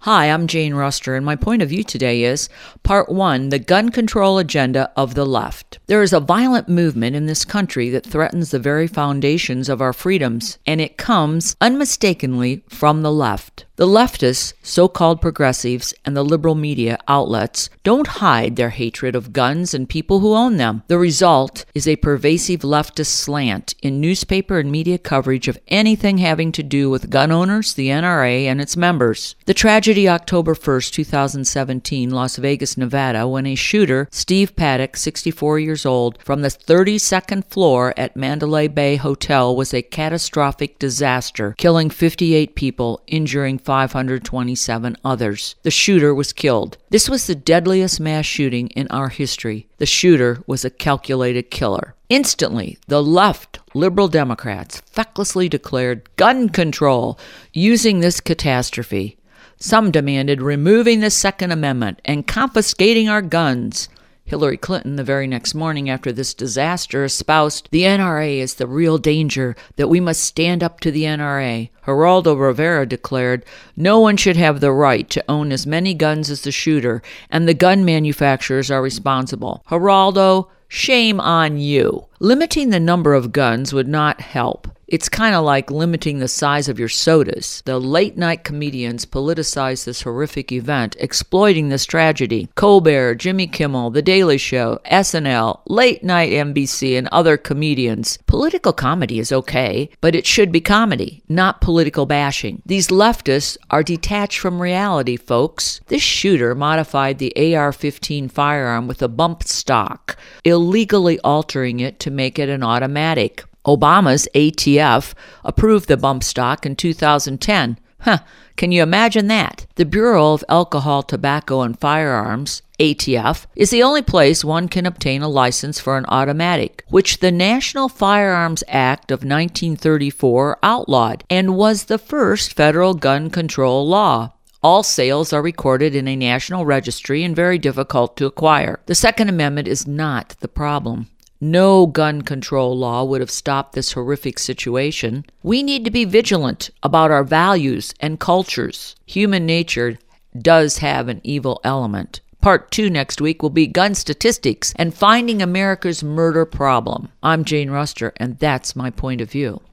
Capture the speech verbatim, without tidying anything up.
Hi, I'm Jane Ruster, and my point of view today is Part one, the gun control agenda of the left. There is a violent movement in this country that threatens the very foundations of our freedoms, and it comes unmistakably from the left. The leftists, so-called progressives, and the liberal media outlets don't hide their hatred of guns and people who own them. The result is a pervasive leftist slant in newspaper and media coverage of anything having to do with gun owners, the N R A, and its members. The tragedy October first, two thousand seventeen, Las Vegas, Nevada, when a shooter, Steve Paddock, sixty-four years old, from the thirty-second floor at Mandalay Bay Hotel was a catastrophic disaster, killing fifty-eight people, injuring five hundred twenty-seven others. The shooter was killed. This was the deadliest mass shooting in our history. The shooter was a calculated killer. Instantly, the left, liberal Democrats, fecklessly declared gun control using this catastrophe. Some demanded removing the Second Amendment and confiscating our guns. Hillary Clinton, the very next morning after this disaster, espoused the N R A is the real danger, that we must stand up to the N R A. Geraldo Rivera declared, no one should have the right to own as many guns as the shooter, and the gun manufacturers are responsible. Geraldo, shame on you. Limiting the number of guns would not help. It's kind of like limiting the size of your sodas. The late-night comedians politicized this horrific event, exploiting this tragedy. Colbert, Jimmy Kimmel, The Daily Show, S N L, late-night N B C, and other comedians. Political comedy is okay, but it should be comedy, not political bashing. These leftists are detached from reality, folks. This shooter modified the A R fifteen firearm with a bump stock, illegally altering it to make it an automatic. Obama's A T F approved the bump stock in two thousand ten. Huh, can you imagine that? The Bureau of Alcohol, Tobacco, and Firearms, A T F, is the only place one can obtain a license for an automatic, which the National Firearms Act of nineteen thirty-four outlawed, and was the first federal gun control law. All sales are recorded in a national registry and very difficult to acquire. The Second Amendment is not the problem. No gun control law would have stopped this horrific situation. We need to be vigilant about our values and cultures. Human nature does have an evil element. Part two next week will be gun statistics and finding America's murder problem. I'm Jane Ruster, and that's my point of view.